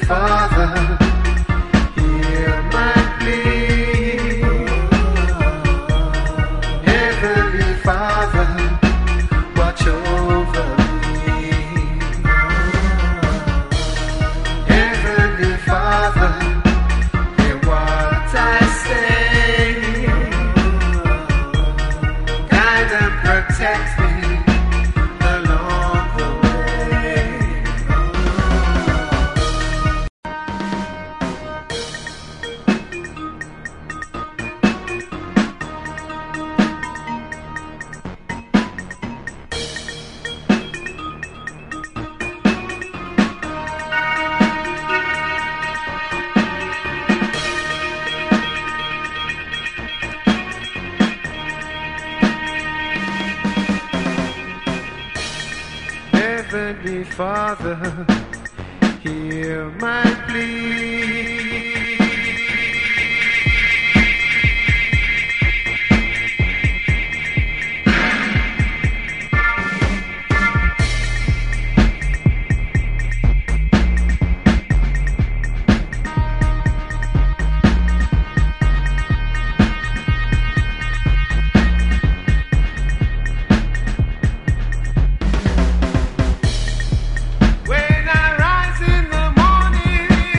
Father, hear my plea. Heavenly Father, watch over me. Heavenly Father, hear what I say. Guide and protect me. Heavenly Father, hear my plea.